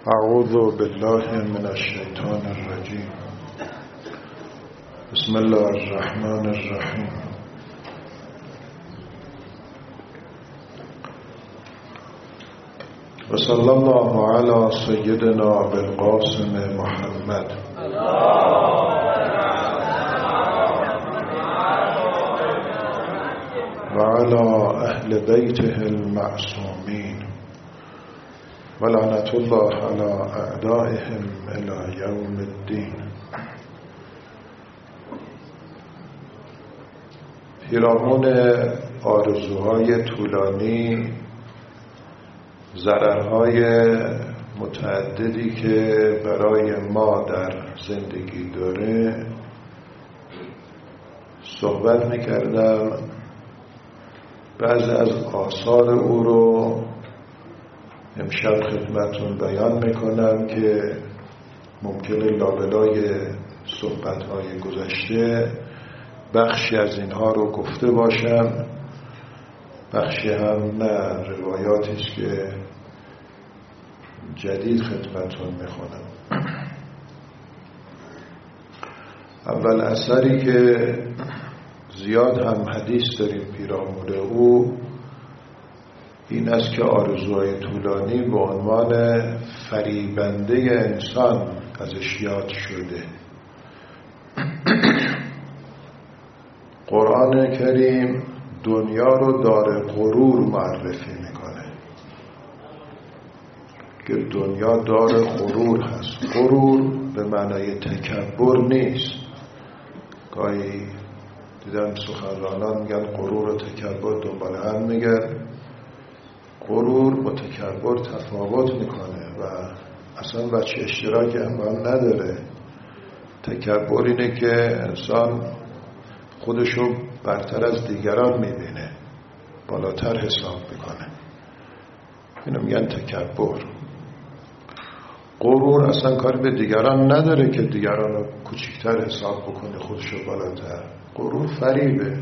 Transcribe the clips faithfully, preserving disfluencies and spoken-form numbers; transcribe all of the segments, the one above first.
اعوذ بالله من الشیطان الرجیم. بسم الله الرحمن الرحیم. و صلی الله علی سیدنا بالقاسم محمد و علی اهل بیته المعصومین و لعنت الله علی اعدائهم الی یوم الدین. پیرامون آرزوهای طولانی، ضررهای متعددی که برای ما در زندگی داره صحبت میکردم. بعضی از آثار او رو امشب خدمتون بیان میکنم که ممکنه لابلای صحبت‌های گذشته بخشی از اینها رو گفته باشم، بخشی هم نه، روایاتی است که جدید خدمتون میخونم. اول اثری که زیاد هم حدیث داریم پیرامون او این است که آرزوهای طولانی به عنوان فریبنده انسان ازش یاد شده. قرآن کریم دنیا رو دار غرور معرفی میکنه که دنیا دار غرور هست. غرور به معنای تکبر نیست. گاهی دیدم سخنرانان میگن غرور و تکبر دنبال هم میگن. غرور با تکبر تفاوت میکنه و اصلا بچه اشتراک هم, هم نداره. تکبر اینه که انسان خودشو برتر از دیگران میبینه، بالاتر حساب میکنه، اینو میگن تکبر. غرور اصلا کاری به دیگران نداره که دیگران رو کوچکتر حساب بکنه، خودشو بالاتر. غرور فریبه.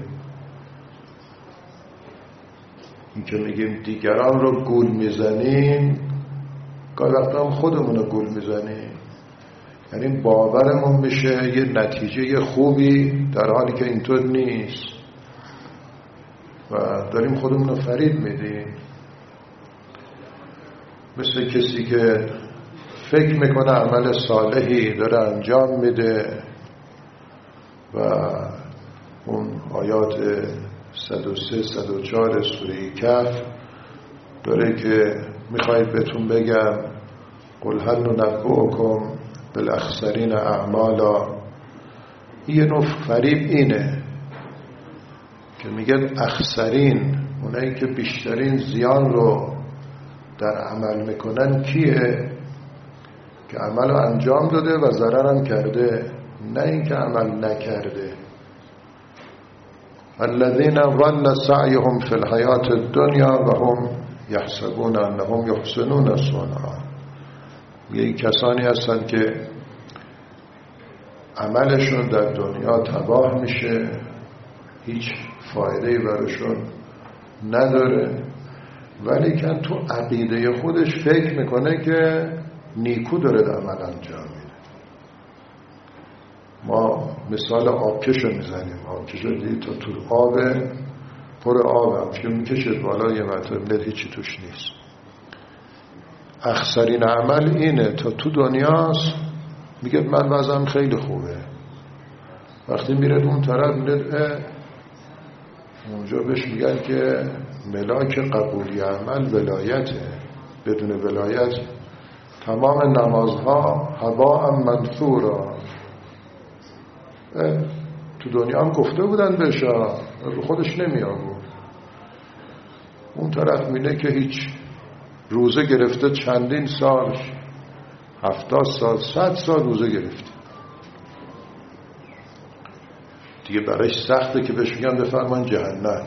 این که میگیم دیگران رو گول میزنیم، گاهی وقتا هم خودمون رو گول میزنیم. یعنی باورمون میشه یه نتیجه خوبی در حالی که اینطور نیست و داریم خودمون رو فریب میدیم. مثل کسی که فکر میکنه عمل صالحی داره انجام میده و اون آیات صد و سه صد و چهار سوره کهف داره که میخواید بهتون بگم قل هل ننبئکم بالاخسرین اعمالا. یه نوع فریب اینه که میگن اخسرین، اونایی که بیشترین زیان رو در عمل میکنن کیه؟ که عمل رو انجام داده و ضررم کرده، نه این که عمل نکرده. الذين ضل سعيهم في الحياة الدنيا وهم يحسبون انهم يحسنون صنعا. یه کسانی هستن که عملشون در دنیا تباه میشه، هیچ فایده‌ای براشون نداره، ولی که تو عقیده خودش فکر میکنه که نیکو داره در عمل انجام میده. ما مثال آبکش رو میزنیم. آبکش رو دیدید تا تو آب پر آب هم که میکشد بالا یه مرتبه ند هیچی توش نیست. اخسرین عمل اینه. تا تو دنیاست میگه من وضعم خیلی خوبه، وقتی میره اون طرف میره اونجا بهش میگن که ملاک قبولی عمل ولایته. بدون ولایت تمام نمازها هباء منثورا. تو دنیا هم گفته بودن بهش، رو خودش نمی آورد. اون طرف میگه که هیچ، روزه گرفته چندین سال، هفتاد سال، صد سال روزه گرفته، دیگه برایش سخته که بهش میگن بفرمان جهنم.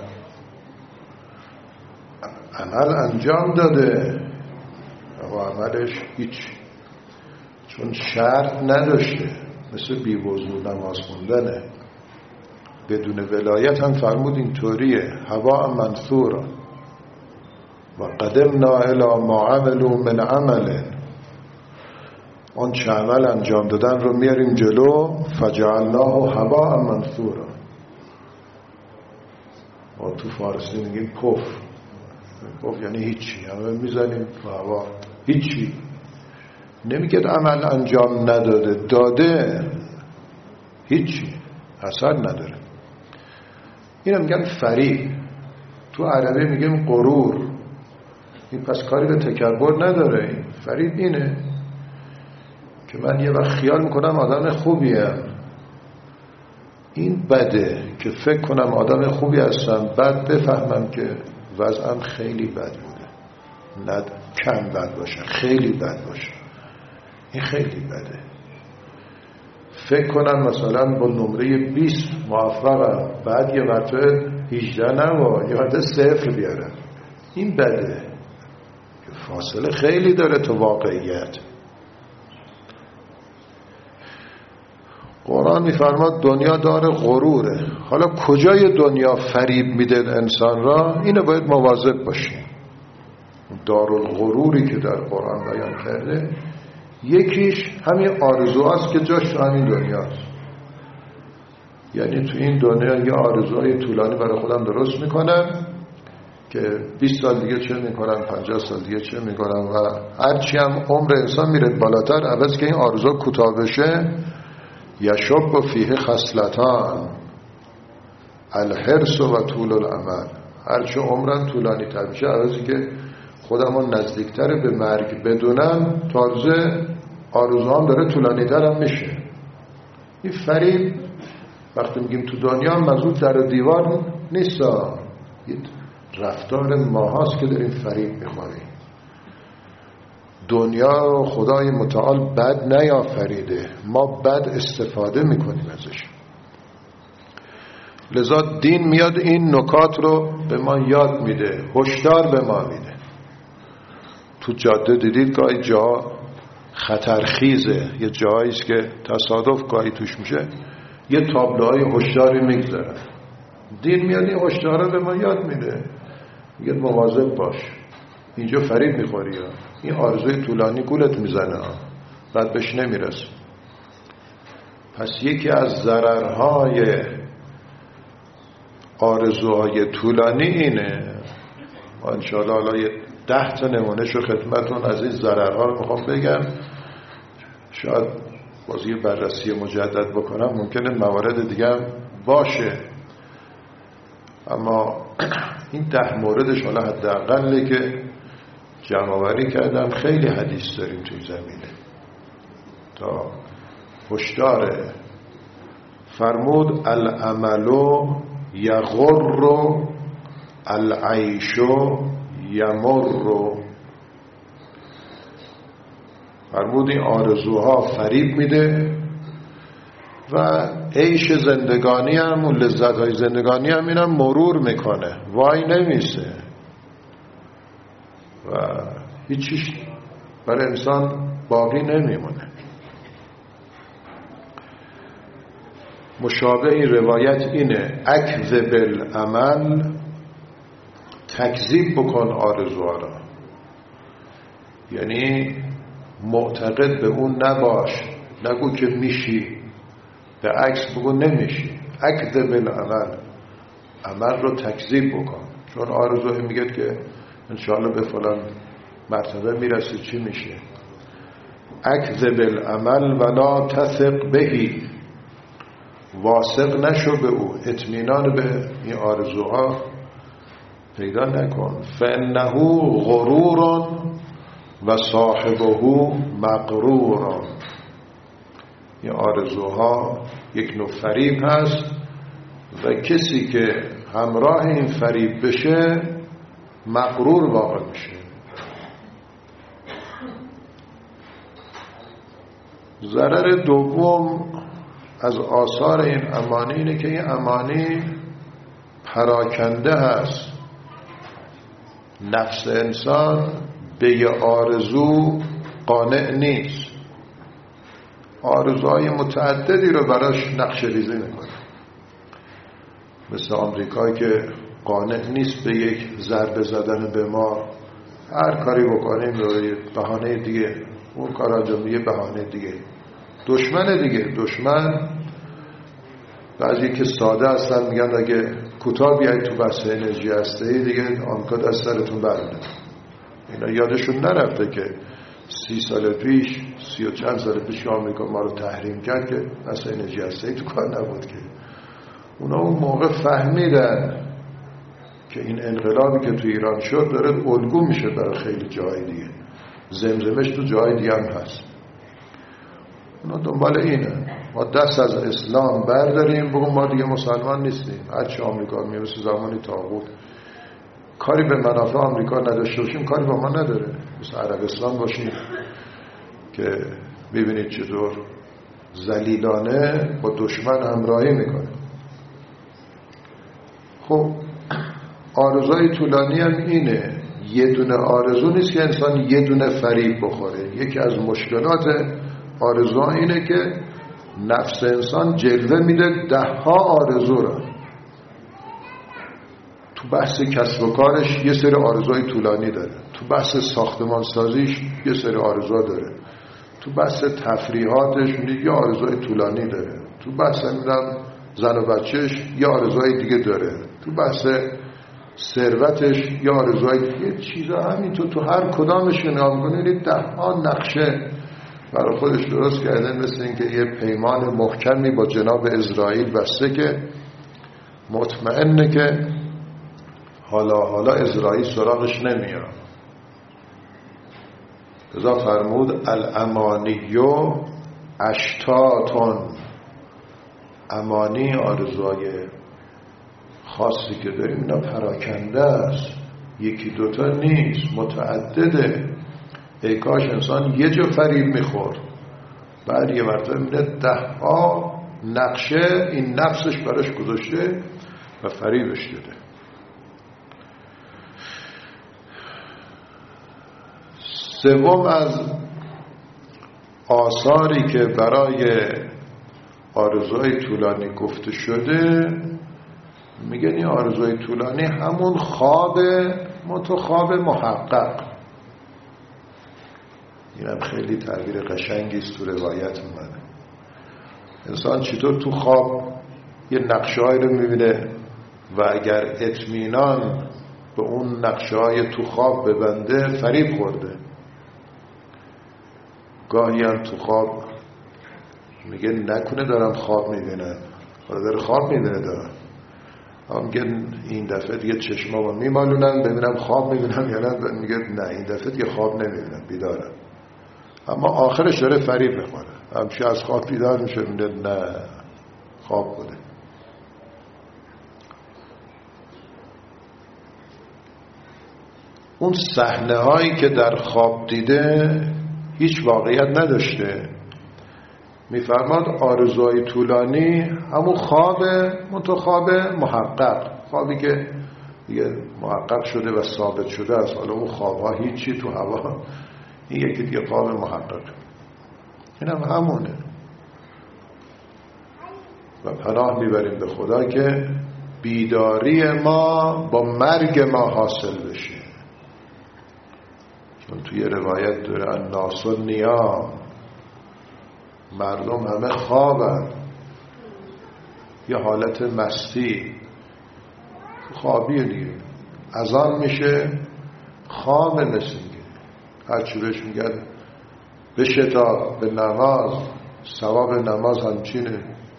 عمل انجام داده اما عملش هیچ، چون شرط نداشته، مثل بی‌وضو نماز خوندنه. بدون ولایت هم فرمود اینطوریه، هوا منثورا و قدمنا الی ما عملوا من عمل. آن چه عمل انجام دادن رو میاریم جلو، فجعلناه هباء منثورا. ما تو فارسی میگیم پف. پف یعنی هیچی، همه میزنیم تو هوا، هیچی. نمیگه عمل انجام نداده، داده، هیچی، اثر نداره. اینو میگن فریب. تو عربی میگیم غرور. این پس کاری به تکبر نداره. این فریب اینه که من یه وقت خیال میکنم آدم خوبیم. این بده که فکر کنم آدم خوبی هستم، بعد بفهمم که وضعم خیلی بد بوده، نه کم بد باشه، خیلی بد باشه. این خیلی بده. فکر کنم مثلا با نمره بیست موفقم، بعد یه مرتبه هجده نوا یاد صفر بیارم. این بده که فاصله خیلی داره تو واقعیت. قرآن میفرماد دنیا دار غروره. حالا کجای دنیا فریب میده انسان را؟ اینو باید مواظب باشیم. دارالغروری که در قرآن بیان کرده، یکیش همین آرزوهاست که جاش تو همین دنیاست. یعنی تو این دنیا یه آرزوهای طولانی برای خودم درست میکنم که بیست سال دیگه چه میکنم، پنجاه سال دیگه چه میکنم، و هرچی هم عمر انسان میره بالاتر، عوض که این آرزوها کوتاه بشه، یشب فیه خصلتان الحرص و طول الامل. هرچی عمرم طولانی تر میشه، عوضی که خودم رو نزدیکتر به مرگ بدونم، تازه آرزوام داره طولانی تر هم میشه. این فریب وقتی میگیم تو دنیا، منظور در دیوار نیست، یه رفتار ماهاست که داریم فریب میخوریم. دنیا رو خدای متعال بد نیافریده، ما بد استفاده میکنیم ازش. لذا دین میاد این نکات رو به ما یاد میده، هشدار به ما میده. تو جاده دیدید گاهی جا خطرخیزه، یه جاییست که تصادف گاهی توش میشه، یه تابلوهای هشداری میگذارن. دین میاد این هشدارا به ما یاد میده، میگه مواظب باش، اینجا فریب میخوری، این آرزوی طولانی گولت میزنه، بعد بهش نمیرسه. پس یکی از ضررهای آرزوهای طولانی اینه. ما انشاءالله حالا یه ده تا نمونهشو خدمتون از این ضررها رو میخوام بگم. شاید بازی بررسی مجدد بکنم، ممکنه موارد دیگه هم باشه، اما این ده موردش حالا حداقلی که جمع‌آوری کردم. خیلی حدیث داریم توی زمینه. تا هشدار فرمود العملو یغر العیشو یمر. فرمود این آرزوها فریب میده و عیش زندگانی هم و لذت های زندگانی هم اینم مرور میکنه، وای نمیسه و هیچیش برای انسان باقی نمیمونه. مشابه این روایت اینه، اکذب العمل، تکذیب بکن آرزوها را. یعنی معتقد به اون نباش، نگو که میشی، به عکس بگو نمیشی. اکذب العمل، عمل رو تکذیب بکن. چون آرزوهی میگه که انشاءالله به فلان مرتبه میرسی، چی میشه؟ اکذب العمل ولا تثق بهی، واثق نشو به او، اطمینان به این آرزوها پیدا نکن. فانه غرور و صاحبه مغرور. این آرزوها یک نوع فریب هست و کسی که همراه این فریب بشه مغرور واقع میشه. ضرر دوم از آثار این امانی اینه که این امانی پراکنده هست. نفس انسان به یه آرزو قانع نیست، آرزوهای متعددی رو براش نقشه ریزی میکنه. مثل آمریکایی که قانع نیست به یک ضربه زدن به ما، هر کاری بکنیم به بهانه دیگه اون کار انجام یه بهانه دیگه. دشمن دیگه، دشمن بعضی که ساده هستن میگن اگه کوتاه بیاید تو بحث انرژی هسته‌ای دیگه آمریکا دست سرتون برمی‌داره. اینا یادشون نرفته که سی سال پیش سی و چند سال پیش آمریکا ما رو تحریم کرد که بحث انرژی هسته‌ای تو کار نبود که. اونا اون موقع فهمیدن که این انقلابی که تو ایران شد داره الگو میشه برای خیلی جای دیگه، زمزمش تو جای دیگه هم هست. اونا دنبال اینه ما دست از اسلام برداریم بگم ما دیگه مسلمان نیستیم، هرچی آمریکا میرسه زمانی طاغوت کاری به منافع آمریکا نداشته باشیم کاری با ما نداره. مثل عربستان باشیم که ببینید چطور ذلیلانه با دشمن همراهی میکنه. خب آرزوی طولانی هم اینه، یه دونه آرزو نیست که انسان یه دونه فریب بخوره. یکی از مشکلات آرزو اینه که نفس انسان جلوه میده ده ها آرزو را. تو بحث کسب و کارش یه سری آرزوی طولانی داره، تو بحث ساختمان سازیش یه سری آرزو داره، تو بحث تفریحاتش یه آرزوی طولانی داره، تو بحث میدم زن و بچهش یه آرزوی دیگه داره، تو بحث ثروتش یه آرزوی دیگه. چیزا همینطور تو هر کدامش نگاه می‌کنید ده ها نقشه برای خودش درست کرده، مثل اینکه یه پیمان محکمی با جناب اسرائیل بسته که مطمئنه که حالا حالا اسرائیل سراغش نمیاد. لذا فرمود الامانیو اشتاتون، امانی آرزوهای خاصی که داریم اینا پراکنده است، یکی دوتا نیست، متعدده. ای کاش انسان یه جا فریب میخورد، بعد یه مرتبه میده ده ها نقشه این نفسش براش گذاشته و فریبش داده. سوم از آثاری که برای آرزوهای طولانی گفته شده، میگن این آرزوهای طولانی همون خواب متخواب محقق. اینم خیلی تعبیر قشنگی است تو روایت اومده. انسان چطور تو خواب یه نقشه‌ای رو میبینه و اگر اطمینان به اون نقشه‌های تو خواب ببنده فریب خورده. گاهی هم تو خواب میگه نکنه دارم خواب میبینم، حالا داره خواب میبینه دارم، هم میگه این دفعه دیگه چشمامو میمالونن ببینم خواب میبینم یا نه، میگه نه این دفعه دیگه خواب نمیبینم بیدارم، اما آخرش داره فریب میخوره. همشه از خواب بیدار میشه میگه نه خواب بوده. اون صحنه هایی که در خواب دیده هیچ واقعیت نداشته. میفرماد آرزوهای طولانی همون خواب متخواب محقق، خوابی که دیگه محقق شده و ثابت شده است. حالا اون خوابها هیچی تو هوا، این یکی دیگه خواب محقق. این هم همونه. و پناه میبریم به خدا که بیداری ما با مرگ ما حاصل بشه. چون توی روایت داره الناس نیام، مردم همه خوابن، یه حالت مستی خوابیه دیگه. اذان میشه خواب نسینگه، هرچی بهش میگن بشتاب به نماز، ثواب نماز همچینه،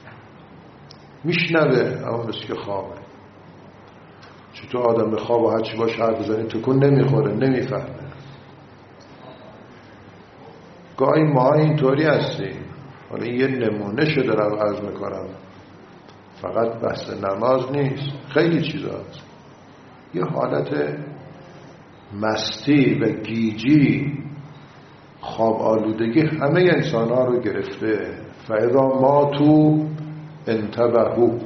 میشنوه اما مثل که خوابه. چطور آدم به خواب و هرچی باش حرف بزنی تکون نمیخوره، نمیفهمه. گاهی ما اینطوری هستیم. حالا یه نمونه شده دارم عرض میکنم، فقط بحث نماز نیست، خیلی چیزا هست. یه حالت مستی و گیجی، خواب آلودگی همه انسان ها رو گرفته. فاذا ماتوا انتبهوا،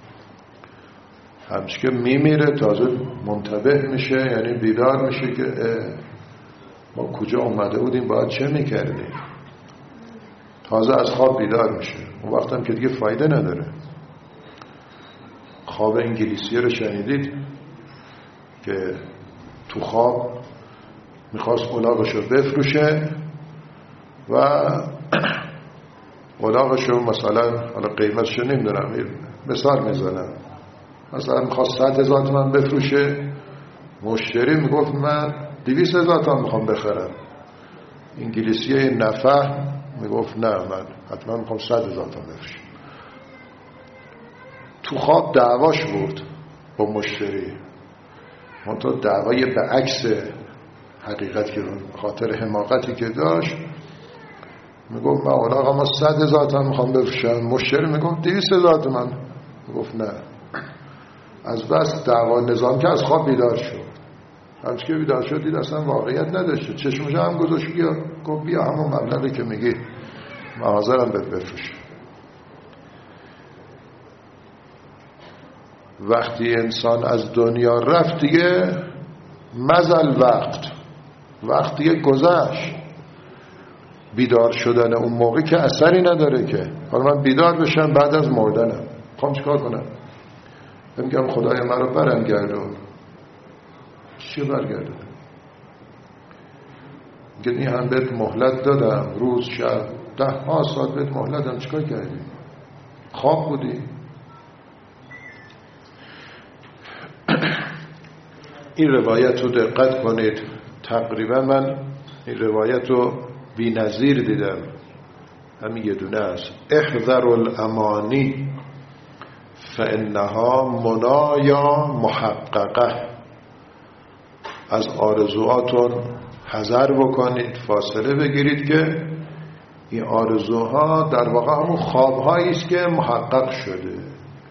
همچه که میمیره تازه منتبه میشه، یعنی بیدار میشه که ما کجا اومده بودیم، باید چه میکردیم. تازه از خواب بیدار میشه. اون وقت هم که دیگه فایده نداره. خواب انگلیسی رو شنیدید که تو خواب میخواست الاغش رو بفروشه، و اولاغشو مثلا حالا قیمتشو نمیدونم مثال میزنم، مثلا میخواست صد هزار تومن بفروشه، مشتری میگفت من دویست هزار تومن میخوام بخرم. انگلیسی نفهم میگفت نه من حتما میخوام صد هزار تومن بفروشم. تو خواب دعواش بود با مشتری، منتها دعوای به عکس حقیقت که خاطر حماقتی که داشت میگفت من اولاغ ما صد هزار تومن میخوام بفروشم، مشتری میگفت دویست هزار تومن. میگفت نه. از بس دعوا نظام که از خواب بیدار شد، همچه که بیدار شد دید اصلا واقعیت نداشته، چشمش هم گذاشت بیا، گفت بیا همون مبلغی که میگی من حاضرم بهت بفروشم. وقتی انسان از دنیا رفت دیگه مزل وقت وقت دیگه گذشت. بیدار شدن اون موقع که اثری نداره که حالا من بیدار بشم بعد از مردنم میخوام چیکار کنم؟ میگم خدای من رو برم گردون. چی برگردون؟ میگه این هم بهت مهلت دادم، روز شب ده ها ساعت بهت مهلت دادم، چیکار کردی؟ خواب بودی؟ این روایت رو دقت کنید. تقریبا من این روایت رو بی نظیر دیدم، همین یه دونه است. احذر الامانی فانها منایا محققه. از آرزوهاتون حذر بکنید، فاصله بگیرید که این آرزوها در واقع همون خوابهایی است که محقق شده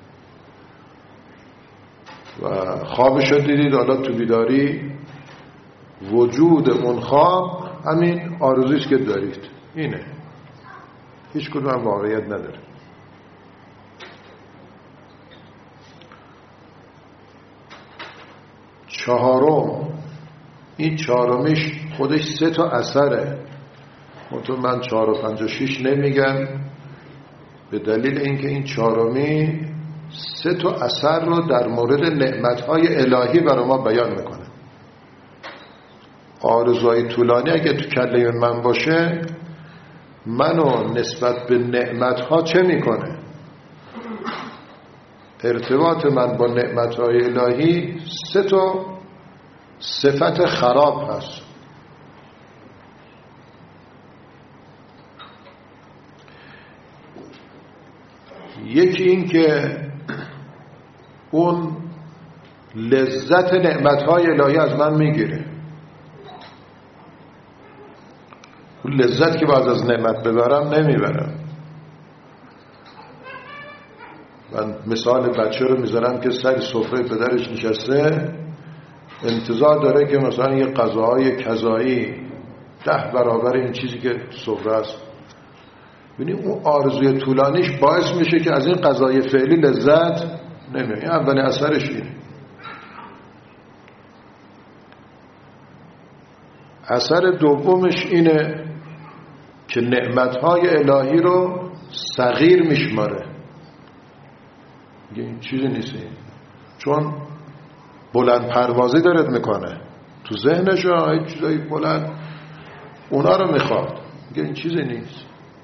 و خوابش رو دیدید، حالا تو بیداری وجود اون خواب همین آرزویی است که دارید. اینه، هیچ کدوم واقعیت نداره. چهارم، این چهارمیش خودش سه تا اثره، منطقه من چهار و پنج و شیش نمیگم به دلیل اینکه این چهارمی سه تا اثر رو در مورد نعمتهای الهی برای ما بیان میکنه. آرزوهای طولانی اگه تو کله من باشه، منو نسبت به نعمتها چه میکنه؟ ارتباط من با نعمتهای الهی سه تا صفت خراب هست. یکی این که اون لذت نعمتهای الهی از من میگیره. اون لذت که باید از نعمت ببرم نمیبرم. من مثال بچه رو میذارم که سر سفره پدرش نشسته، انتظار داره که مثلا یه غذاهای کذایی ده برابر این چیزی که سفره است. ببینید اون آرزوی طولانیش باعث میشه که از این غذای فعلی لذت نمیبره. این اولین اثرش اینه. اثر دومش اینه که نعمتهای الهی رو صغیر میشماره. این چیزی نیست، چون بلند پروازی دارد میکنه تو ذهنش، ها چیزایی بلند اونا رو میخواد. میگه این چیزی نیست.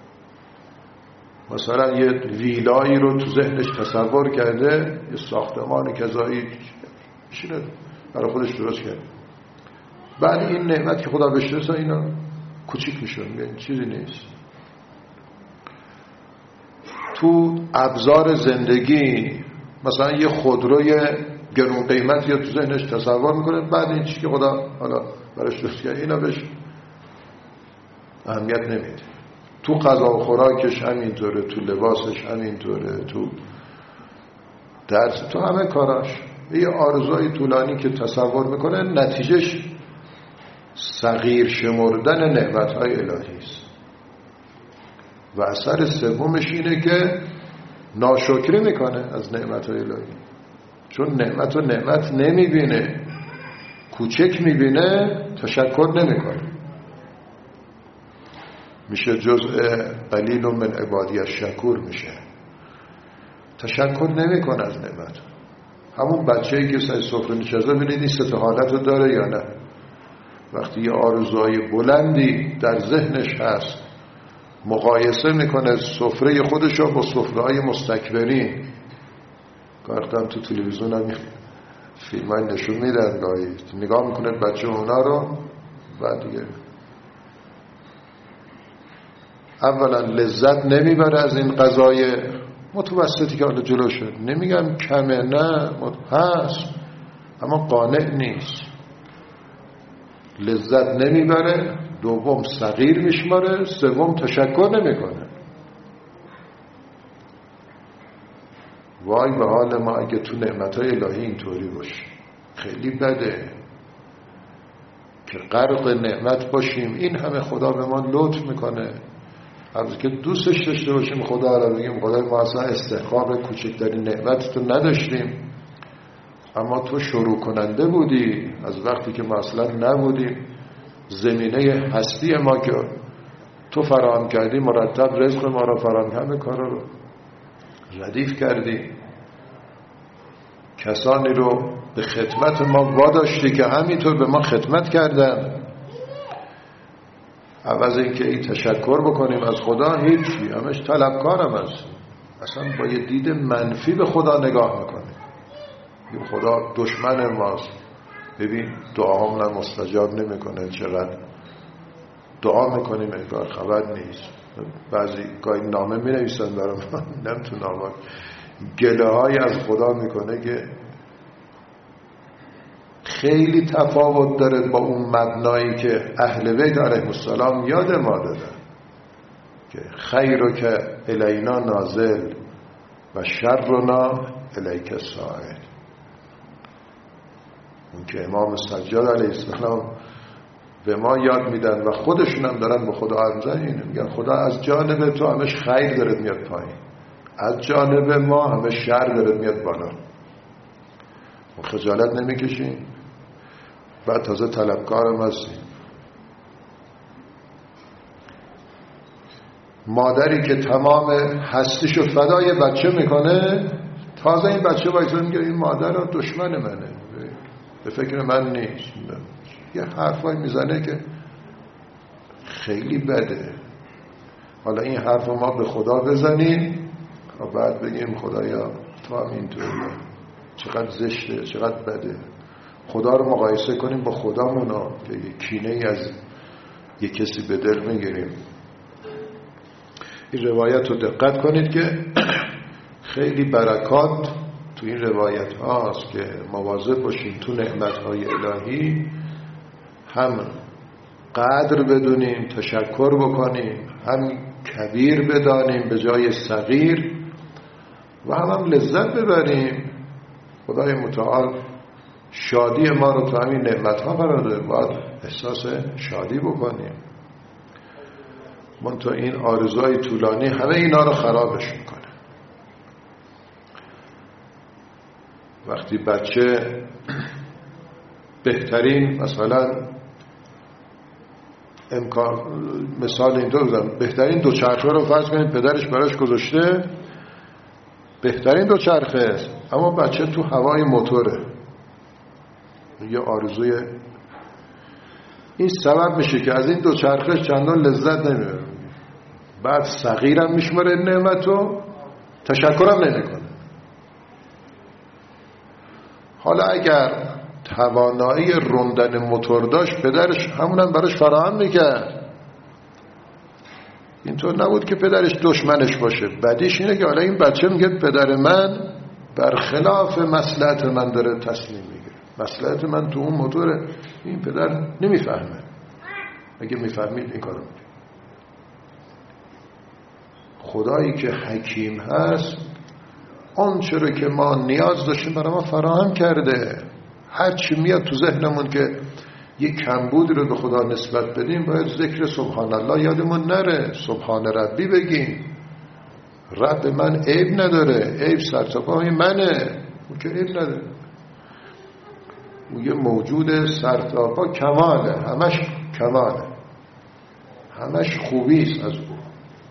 مثلا یه ویلایی رو تو ذهنش تصور کرده، یه ساختمان کذایی میشینه برای خودش درست کرده، بعد این نعمت که خدا بهش رسه اینا کوچیک میشه. میگه این چیزی نیست. تو ابزار زندگی مثلا یه خودروی گرون قیمت یا تو ذهنش تصور میکنه، بعد این چیزی که خدا حالا براش درست کرده اینا بهش اهمیت نمیده. تو غذا و خوراکش همینطوره، تو لباسش همینطوره، تو درس، تو همه کاراش یه آرزوی طولانی که تصور میکنه، نتیجهش صغیر شمردن نعمتهای الهی است. و اثر سومش اینه که ناشکری میکنه از نعمتهای الهی، چون نعمت و نعمت نمیبینه، کوچک میبینه، تشکر نمیکنه. میشه جزء قلیل من عبادی الشکور میشه، تشکر نمیکنه از نعمت. همون بچه‌ای که سر سفره نشسته، ببینید این سه تا حالت رو داره یا نه. وقتی یه آرزوهای بلندی در ذهنش هست مقایسه میکنه سفره خودش رو با سفره‌های مستکبرین. گاهی تو تلویزیون هم فیلم های نشون میدن، گاهی نگاه میکنه بچه اونا رو، بعد دیگه اولا لذت نمیبره از این غذای متوسطی که حالا جلو شد. نمیگم کمه، نه هست، اما قانع نیست. لذت نمیبره، دوم صغیر میشماره، سوم تشکر نمیکنه. وای به حال ما اگه تو نعمتهای الهی اینطوری باشه. خیلی بده که غرق نعمت باشیم. این همه خدا به ما لطف میکنه، از که دوستش داشته باشیم خدا را، بگیم خدای ما اصلا استحقاق کوچکترین نعمت تو نداشتیم، اما تو شروع کننده بودی از وقتی که ما اصلا نبودیم. زمینه هستی ما که تو فراهم کردی، مرتب رزق ما را فراهم، همه کارا رو ردیف کردی. کسانی رو به خدمت ما واداشتی که همینطور به ما خدمت کردن. عوض این که این تشکر بکنیم از خدا، هیچی، همش طلبکارم هست. اصلا با یه دید منفی به خدا نگاه میکنیم. این خدا دشمن ماست. ببین دعاهامون مستجاب نمیکنه، چقدر دعا میکنیم انگار خبر نیست. بعضی گاهی نامه می نویسن برای ما، نم تو نامه گله های از خدا میکنه که خیلی تفاوت داره با اون مبنایی که اهل بیت علیهم السلام یاد ما دادن که خیرو که الینا نازل و شرنا الیک سائل. اون که امام سجاد علیه السلام به ما یاد میدن و خودشون هم دارن به خدا عرضه اینه، میگن خدا از جانب تو همش خیر داره میاد پایین، از جانب ما همش شر داره میاد بالا. ما خجالت نمیکشیم، بعد تازه طلبکارم هستیم. مادری که تمام هستیشو فدای بچه میکنه، تازه این بچه باید میگه این مادر دشمن منه، به فکر من نیست. یه حرفایی میزنه که خیلی بده. حالا این حرف ما به خدا بزنیم و بعد بگیم خدایا تو هم اینطوریه، چقدر زشته، چقدر بده. خدا رو مقایسه کنیم با خدامونو که یه کینه ای از یه کسی به دل میگیریم. این روایت رو دقت کنید که خیلی برکات تو این روایت هاست که مواظب باشیم تو نعمت های الهی هم قدر بدونیم، تشکر بکنیم، هم کبیر بدانیم به جای صغیر، و هم, هم لذت ببریم. خدای متعال شادی ما رو تو همین نعمت ها قرار داده، باید احساس شادی بکنیم. من تو این آرزوهای طولانی همه اینا رو خرابش میکنه. وقتی بچه بهترین مثلا امکان مثال اینطور بزنم، بهترین دوچرخه رو فرض کنید پدرش براش گذاشته، بهترین دوچرخه است، اما بچه تو هوای موتوره، یه آرزوی این سبب میشه که از این دوچرخه چندان لذت نمیبره. بعد صغیرم میشمره نعمتو، تشکرم نمیکنه. حالا اگر توانایی روندن موتور داشت پدرش همونم براش فراهم میکرد. اینطور نبود که پدرش دشمنش باشه. بدیش اینه که حالا این بچه میگه پدر من برخلاف مصلحت من داره تصمیم میگیره، مصلحت من تو اون موتوره. این پدر نمیفهمه. اگه میفهمید این کارو میکنه. خدایی که حکیم هست آن چرا که ما نیاز داشتیم برای ما فراهم کرده. هر چی میاد تو ذهنمون که یک کمبود رو به خدا نسبت بدیم، باید ذکر سبحان الله یادمون نره، سبحان ربی بگیم. رب من عیب نداره، عیب سرتاپای منه، اون که عیب نداره، اون یه موجود سرتاپا کماله، همش کماله، همش خوبیست از او.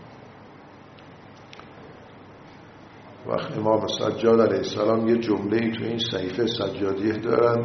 وقت امام سجاد علیه السلام یه جمله‌ای تو این صحیفه سجادیه دارن،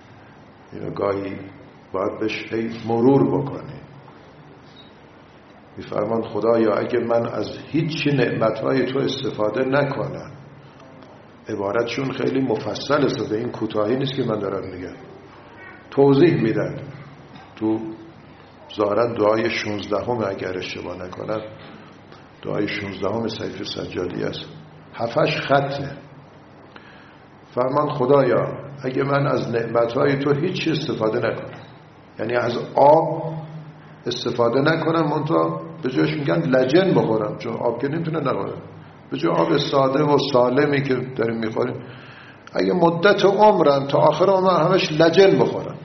اینو گاهی باید بهش مرور بکنی. میفرمان خدایا اگه من از هیچ نعمتهای تو استفاده نکنم، عبارتشون خیلی مفصل است، به این کوتاهی نیست که من دارم میگم، توضیح میدن تو ظاهرا دعای شانزدهم اگر اشتباه نکنم، دعای شانزدهم سیف سجادی است، هفتش خطه. فرمان خدایا اگه من از نعمتهای تو هیچ استفاده نکنم، یعنی از آب استفاده نکنم، منتها به جاش میگن لجن بخورم، چون آب که نمیتونه نخورم، به جای آب ساده و سالمی که داریم میخوریم، اگه مدت عمرم تا آخر عمرم همش لجن بخورم،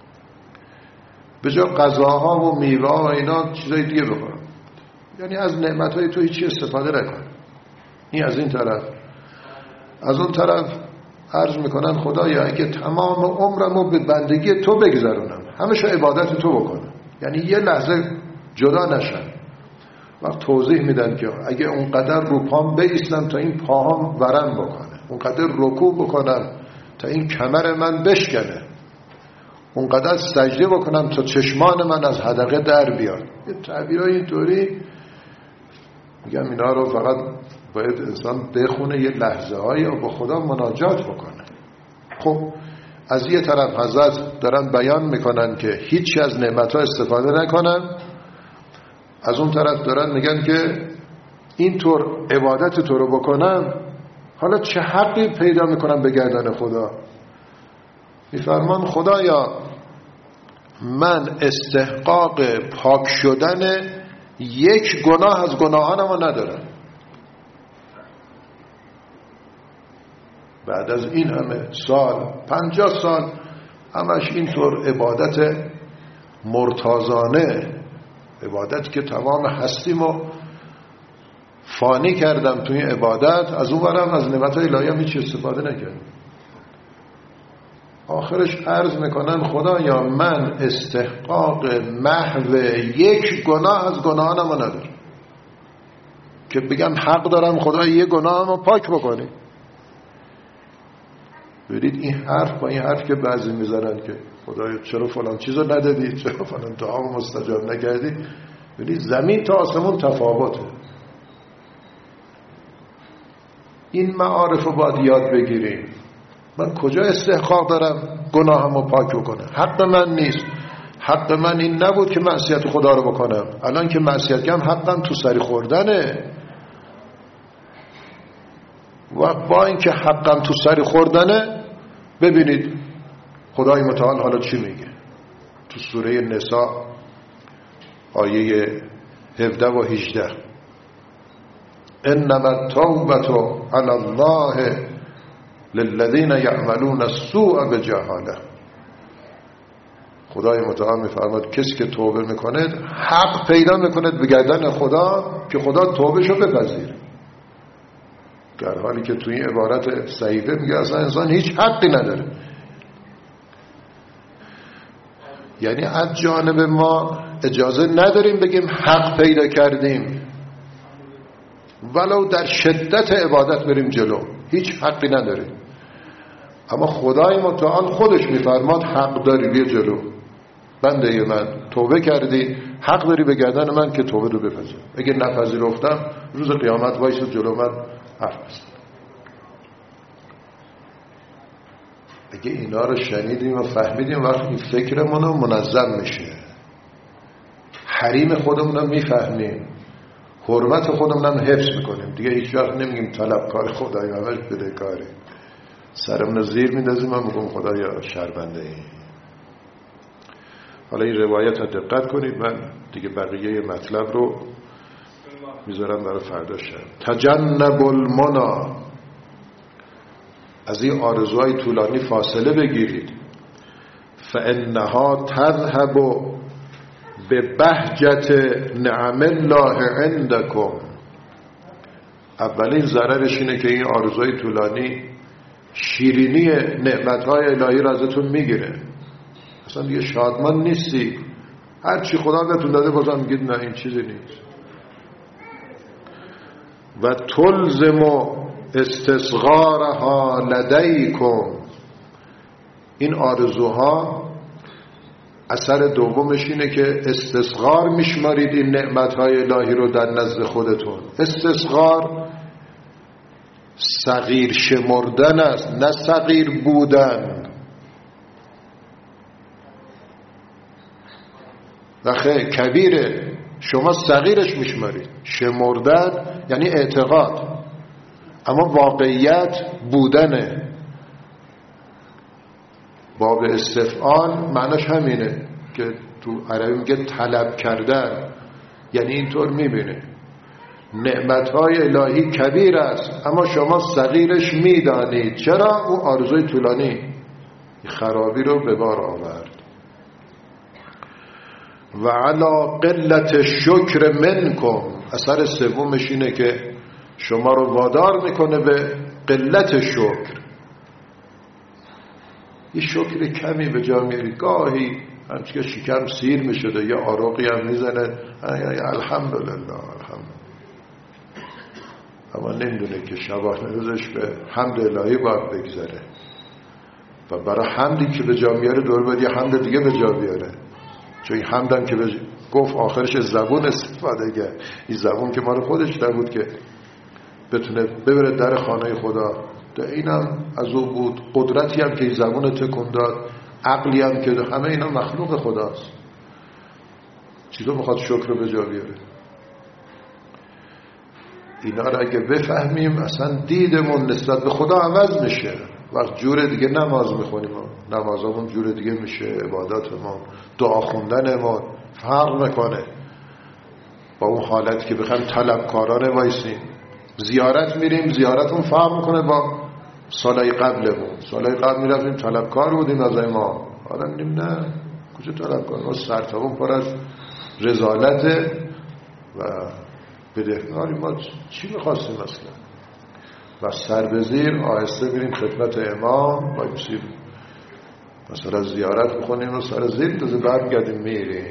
به جای غذاها و میوه و اینا چیزای دیگه بخورم، یعنی از نعمتهای تو هیچی استفاده نکنم. این از این طرف. از اون طرف عرض میکنن خدایا اگه تمام عمرمو به بندگی تو بگذرونم، همشو عبادت تو بکنم، یعنی یه لحظه جدا نشم. وقت توضیح میدن که اگه اونقدر رو پام بایستم تا این پاهام ورم بکنه، اونقدر رکوع بکنم تا این کمر من بشکنه، اونقدر سجده بکنم تا چشمان من از حدقه در بیاد. یه تعبیرای اینطوری میگم اینا رو فقط باید انسان بخونه، یه لحظه هایی و با خدا مناجات بکنه. خب از یه طرف حضرت دارن بیان میکنن که هیچی از نعمتها استفاده نکنن، از اون طرف دارن میگن که اینطور عبادت تو رو بکنم حالا چه حقی پیدا میکنم به گردن خدا. میفرمان خدایا من استحقاق پاک شدن یک گناه از گناهانم ندارم. بعد از این همه سال، پنجاه سال همش اینطور عبادت مرتازانه، عبادت که تمام هستیمو فانی کردم توی عبادت، از اون ورم از نعمت الهی هم هیچ استفاده نکردم. آخرش عرض میکنن خدایا من استحقاق محو یک گناه از گناهانم ندارم که بگم حق دارم خدای یک گناهمو پاک بکنی. برید این حرف با این حرف که بعضی میذارن که خدایا چرا فلان چیزو ندادی، چرا فلان دعامو مستجاب نکردی، برید زمین تا آسمون تفاوته. این معارف رو باید یاد بگیریم. من کجا استحقاق دارم گناهمو پاک بکنم؟ حق من نیست. حق من این نبود که معصیت خدا رو بکنم. الان که معصیت کردم حقم تو سری خوردنه. و با اینکه حقم تو سری خوردنه، ببینید خدای متعال حالا چی میگه تو سوره نساء آیه هفده و هجده: انما التوبة علی الله للذین یعملون السوء بجهاله. خدای متعال میفرماد کسی که توبه میکنه حق پیدا میکنه به گردن خدا که خدا توبهشو بپذیره، در حالی که توی این عبارت صحیفه میگه اصلا انسان هیچ حقی نداره. یعنی از جانب ما اجازه نداریم بگیم حق پیدا کردیم، ولو در شدت عبادت بریم جلو، هیچ حقی نداریم. اما خدای متعال خودش میفرماد حق داری بیا جلو، بنده من توبه کردی، حق داری به گردن من که توبه رو بپذیر. اگه نپذیرفتم روز قیامت وایس جلو من حرف بزن. اگه اینا رو شنیدیم و فهمیدیم وقت این فکرمون رو منظم میشه، حریم خودمون رو میفهمیم، حرمت خودمون هم حفظ میکنیم، دیگه هیچ وقت نمیگیم طلبکار خدای همش بدهکاری، سرمون رو زیر میندازیم و میگم خدایا شرمنده ای. حالا این روایت رو دقت کنید، من دیگه بقیه مطلب رو میذارم برای فردا شب. تجنب المنا، از این آرزوهای طولانی فاصله بگیرید. فانها تذهب به بهجت نعم الله عندکم. اولین ضررش اینه که این آرزوهای طولانی شیرینی نعمتهای الهی را ازتون میگیره، اصلا دیگه شادمان نیستی، هر چی خدا بهتون داده بازم میگید نه این چیزی نیست. و تلزم استصغارها لدیکم، این آرزوها اثر دومش اینه که استصغار میشمارید این نعمتهای الهی رو در نزد خودتون. استصغار صغیر شمردن است، نه صغیر بودن. نخه کبیره، شما صغیرش میشمارید. شمردن یعنی اعتقاد، اما واقعیت بودنه. باب استفعال معناش همینه که تو عربی میگه طلب کردن، یعنی اینطور میبینه نعمتهای الهی کبیر است اما شما صغیرش میدانید. چرا؟ اون آرزوی طولانی خرابی رو به بار آورد. و علا قلت شکر منکم، اثر سومش اینه که شما رو وادار میکنه به قلت شکر. یه شکر کمی به جا میاری، گاهی همچه که شکم سیر میشده یا آروقی هم میزنه الحمدلله الحمدلله، اما نمیدونه که شبانه روزش به حمد الهی باید بگذاره و برای حمدی که به جا میاره دور باید یه حمد دیگه به جا بیاره. چون این حمدم که به گفت آخرش زبون استفاده کرد. این زبون که مال خودش نبود که بتونه ببره در خانه خدا، اینم از او بود. قدرتی هم که این زبون تکون داد، عقلی هم که همه اینا مخلوق خداست. چیزا میخواد شکر رو به جا بیاره؟ اینا رو اگه بفهمیم اصلا دیدمون نسبت به خدا عوض میشه. وقت جور دیگه نماز میخونیم، نمازمون جور دیگه میشه، عباداتمون، دعا خوندنمون فرق میکنه با اون حالت که بخوایم طلبکارانه وایسیم. زیارت میریم، زیارتمون فرق میکنه با سالهای قبلمون. سالهای قبل میرفتیم طلبکار بودیم از ما، حالا میگیم نه کجا طلبکار، ما سرتمون پر از رذالته و بدهکاری. ما چی میخواستیم اصلا؟ و سر به زیر آهسته بریم خدمت امام وایسیم، مثلا زیارت بخونیم و سر زیر تازه برگردیم میریم.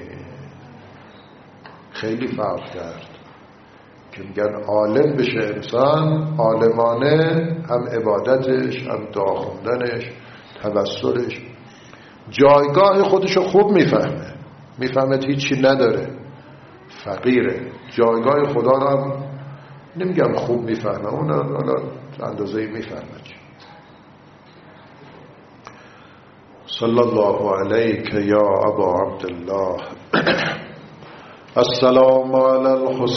خیلی فرق کرد که میگن عالم بشه انسان، عالمانه، هم عبادتش، هم دعا خوندنش، توسلش، جایگاه خودشو خوب میفهمه، میفهمه هیچی نداره، فقیره. جایگاه خدا رو هم نمیگم خوب میفهمه، اون حالا اندازه‌ای میفهمه. صلی الله علیک یا ابا عبدالله. السلام علی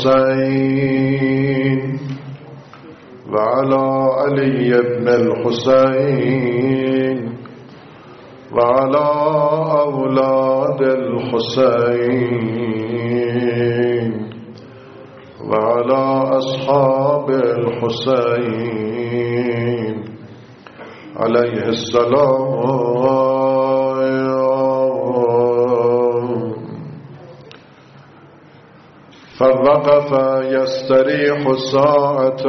الحسین و علی علی ابن الحسین و علی اولاد الحسین و علی اصحاب الحسین علیه السلام. فوقف يستريح ساعة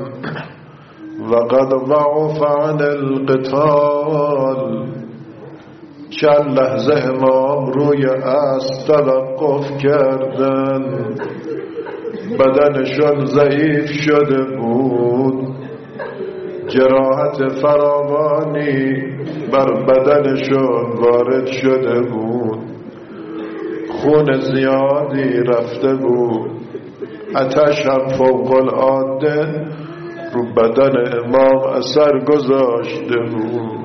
وقد ضعف عن القتال. چند لحظه امام روی اسب توقف کردن، بدنشان ضعیف شده بود، جراحت فراوانی بر بدنشان وارد شده بود، خون زیادی رفته بود، آتش هم فوق العاده رو بدن امام اثر گذاشته بود.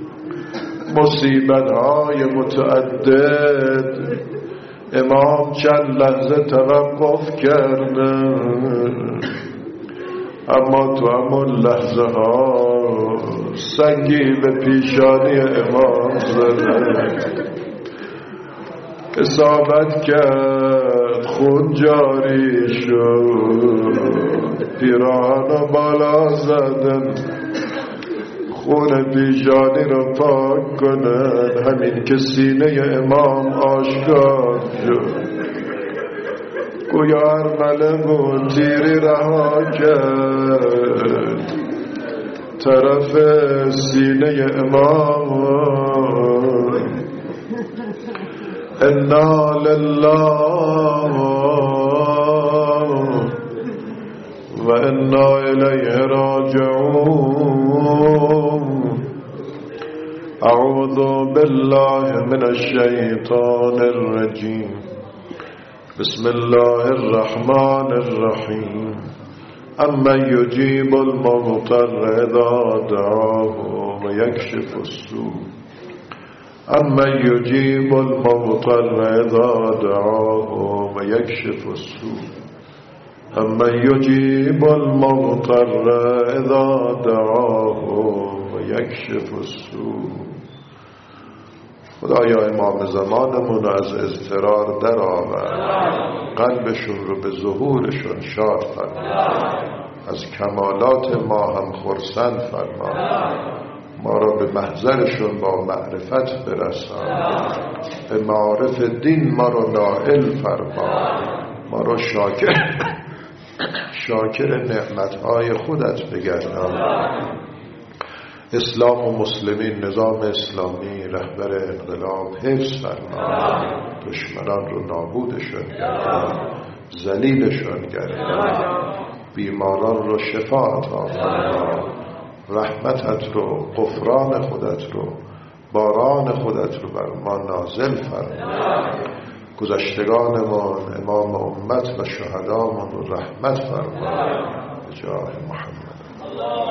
مصیبت های متعدد. امام چند لحظه توقف کرده، اما تو همون لحظه ها سنگی به پیشانی امام زده، اصابت کرد، خون جاری شد، پیراهن بالا زدن خون پیشانی رو پاک کنن. همین که سینه امام آشکار شد، گویا ارمله بود، تیری رها کرد طرف سینه امام. انا لله و انا الیه راجعون. اعوذ بالله من الشیطان الرجیم. بسم الله الرحمن الرحیم. اما یجیب المضطر اذا دعاه و یکشف السوء. اما یجیب المضطر اذا دعاه و یکشف السوء. اما یجیب المضطر اذا دعاه و یکشف السوء. خدایا امام زمانمون از اضطرار در آور، قلبشون رو به ظهورشون شاد فرما، از کمالات ما هم خرسند فرما، ما را به محضرشون با معرفت برسان، به معارف دین ما را نائل فرما، ما را شاکر شاکر نعمتهای خودت بگردان. اسلام و مسلمین، نظام اسلامی، رهبر انقلاب حفظ فرما، دشمنان رو نابودشون گردان، ذلیلشون گردان، بیماران رو شفا عطا فرما، رحمتت رو، غفران خودت رو، باران خودت رو بر ما نازل فرما. گذشتگانمان، امام امت و شهدامون رو رحمت فرما. به جاه محمد.